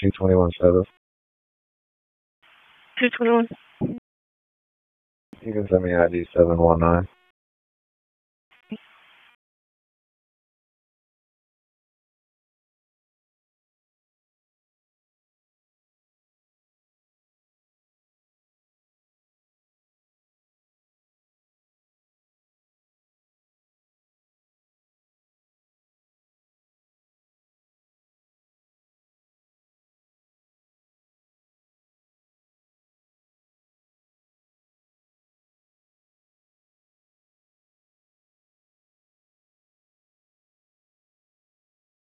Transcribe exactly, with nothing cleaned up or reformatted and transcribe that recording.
two twenty-one status. two twenty-one. You can send me I D seven one nine.